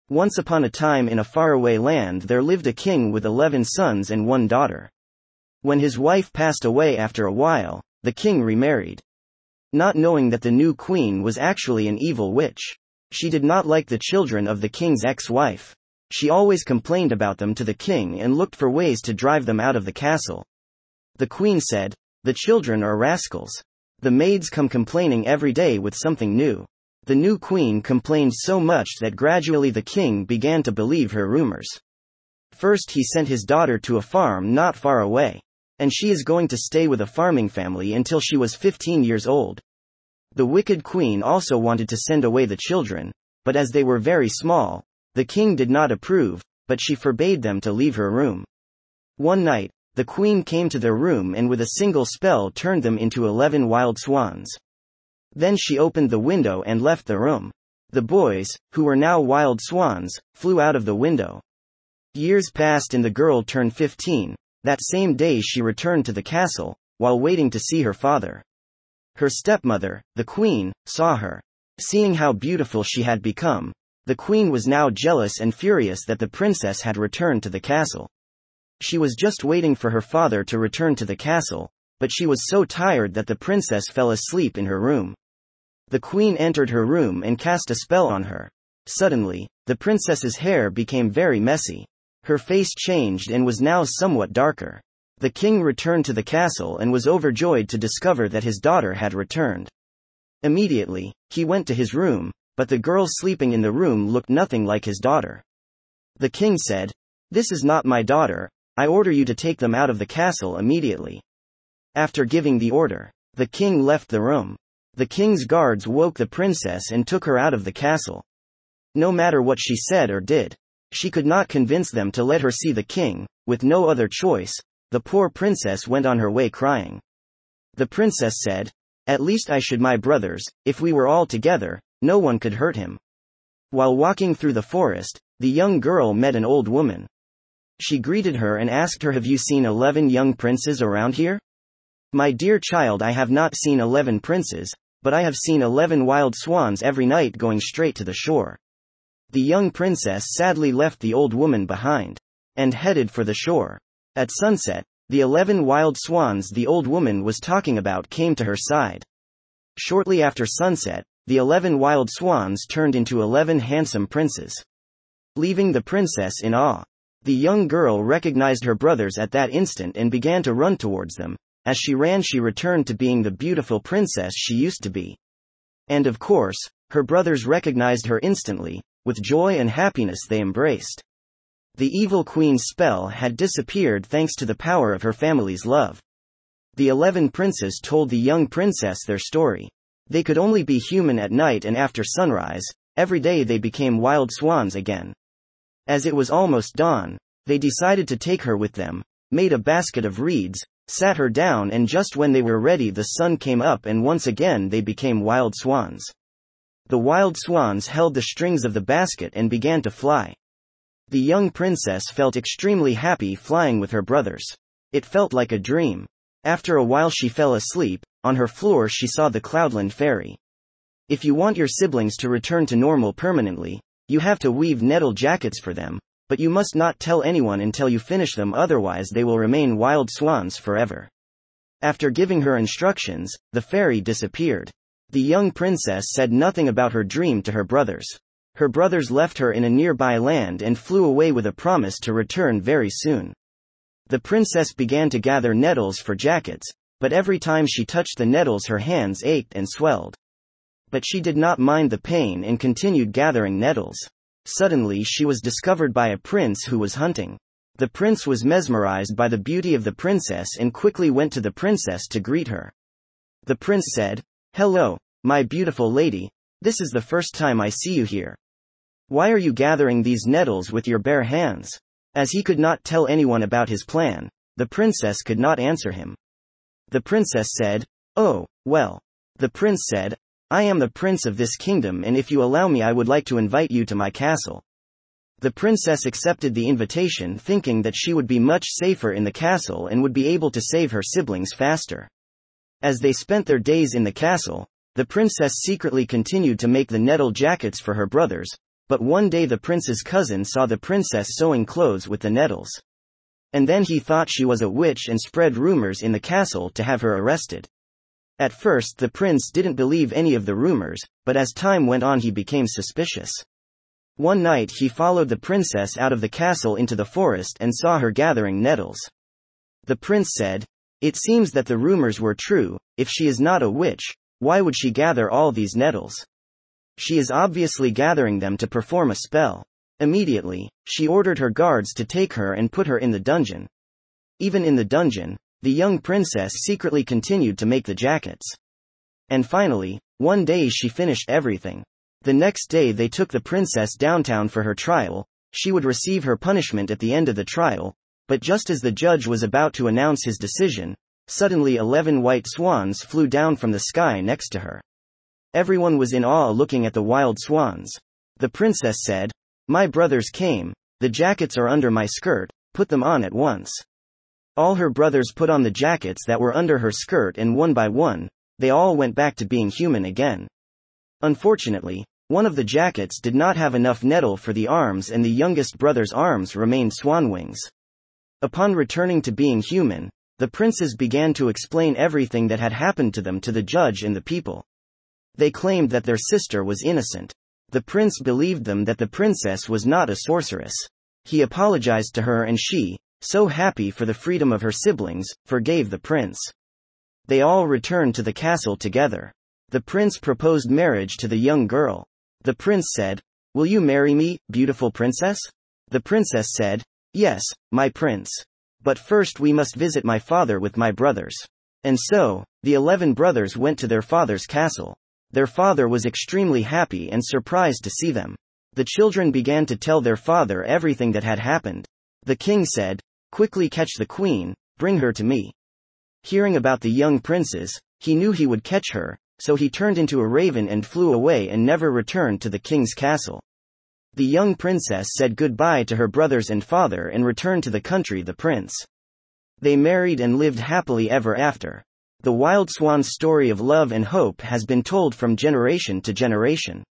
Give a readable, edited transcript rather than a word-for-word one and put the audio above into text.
Once upon a time in a faraway land there lived a king with 11 sons and 1 daughter. When his wife passed away after a while, the king remarried. Not knowing that the new queen was actually an evil witch. She did not like the children of the king's ex-wife. She always complained about them to the king and looked for ways to drive them out of the castle. The queen said, "The children are rascals. The maids come complaining every day with something new." The new queen complained so much that gradually the king began to believe her rumors. First he sent his daughter to a farm not far away. And she is going to stay with a farming family until she was 15 years old. The wicked queen also wanted to send away the children, but as they were very small, the king did not approve, but she forbade them to leave her room. One night, the queen came to their room and with a single spell turned them into 11 wild swans. Then she opened the window and left the room. The boys, who were now wild swans, flew out of the window. Years passed and the girl turned 15. That same day she returned to the castle, while waiting to see her father. Her stepmother, the queen, saw her. Seeing how beautiful she had become, the queen was now jealous and furious that the princess had returned to the castle. She was just waiting for her father to return to the castle, but she was so tired that the princess fell asleep in her room. The queen entered her room and cast a spell on her. Suddenly, the princess's hair became very messy. Her face changed and was now somewhat darker. The king returned to the castle and was overjoyed to discover that his daughter had returned. Immediately, he went to his room, but the girl sleeping in the room looked nothing like his daughter. The king said, "This is not my daughter, I order you to take them out of the castle immediately." After giving the order, the king left the room. The king's guards woke the princess and took her out of the castle. No matter what she said or did, she could not convince them to let her see the king. With no other choice, the poor princess went on her way crying. The princess said, "At least I should my brothers, if we were all together, no one could hurt him." While walking through the forest, the young girl met an old woman. She greeted her and asked her, "Have you seen 11 young princes around here?" "My dear child, I have not seen 11 princes, but I have seen 11 wild swans every night going straight to the shore." The young princess sadly left the old woman behind and headed for the shore. At sunset, the 11 wild swans the old woman was talking about came to her side. Shortly after sunset, the 11 wild swans turned into 11 handsome princes, leaving the princess in awe. The young girl recognized her brothers at that instant and began to run towards them. As she ran, she returned to being the beautiful princess she used to be. And of course, her brothers recognized her instantly. With joy and happiness they embraced. The evil queen's spell had disappeared thanks to the power of her family's love. The 11 princes told the young princess their story. They could only be human at night, and after sunrise, every day they became wild swans again. As it was almost dawn, they decided to take her with them, made a basket of reeds, sat her down, and just when they were ready the sun came up and once again they became wild swans. The wild swans held the strings of the basket and began to fly. The young princess felt extremely happy flying with her brothers. It felt like a dream. After a while she fell asleep. On her floor she saw the Cloudland fairy. "If you want your siblings to return to normal permanently, you have to weave nettle jackets for them, but you must not tell anyone until you finish them, otherwise they will remain wild swans forever." After giving her instructions, the fairy disappeared. The young princess said nothing about her dream to her brothers. Her brothers left her in a nearby land and flew away with a promise to return very soon. The princess began to gather nettles for jackets, but every time she touched the nettles her hands ached and swelled. But she did not mind the pain and continued gathering nettles. Suddenly she was discovered by a prince who was hunting. The prince was mesmerized by the beauty of the princess and quickly went to the princess to greet her. The prince said, "Hello, my beautiful lady, this is the first time I see you here. Why are you gathering these nettles with your bare hands?" As he could not tell anyone about his plan, the princess could not answer him. The princess said, "Oh, well." The prince said, "I am the prince of this kingdom, and if you allow me I would like to invite you to my castle." The princess accepted the invitation, thinking that she would be much safer in the castle and would be able to save her siblings faster. As they spent their days in the castle, the princess secretly continued to make the nettle jackets for her brothers, But one day the prince's cousin saw the princess sewing clothes with the nettles. And then he thought she was a witch and spread rumors in the castle to have her arrested. At first the prince didn't believe any of the rumors, but as time went on he became suspicious. One night he followed the princess out of the castle into the forest and saw her gathering nettles. The prince said, "It seems that the rumors were true. If she is not a witch, why would she gather all these nettles? She is obviously gathering them to perform a spell." Immediately, she ordered her guards to take her and put her in the dungeon. Even in the dungeon, the young princess secretly continued to make the jackets. And finally, one day she finished everything. The next day they took the princess downtown for her trial. She would receive her punishment at the end of the trial, but just as the judge was about to announce his decision, suddenly 11 white swans flew down from the sky next to her. Everyone was in awe looking at the wild swans. The princess said, "My brothers came, the jackets are under my skirt, put them on at once." All her brothers put on the jackets that were under her skirt and one by one, they all went back to being human again. Unfortunately, one of the jackets did not have enough nettle for the arms and the youngest brother's arms remained swan wings. Upon returning to being human, the princes began to explain everything that had happened to them to the judge and the people. They claimed that their sister was innocent. The prince believed them that the princess was not a sorceress. He apologized to her and she, so happy for the freedom of her siblings, forgave the prince. They all returned to the castle together. The prince proposed marriage to the young girl. The prince said, "Will you marry me, beautiful princess?" The princess said, "Yes, my prince. But first we must visit my father with my brothers." And so, the 11 brothers went to their father's castle. Their father was extremely happy and surprised to see them. The children began to tell their father everything that had happened. The king said, "Quickly catch the queen, bring her to me." Hearing about the young princes, he knew he would catch her, so he turned into a raven and flew away and never returned to the king's castle. The young princess said goodbye to her brothers and father and returned to the country the prince. They married and lived happily ever after. The wild swan's story of love and hope has been told from generation to generation.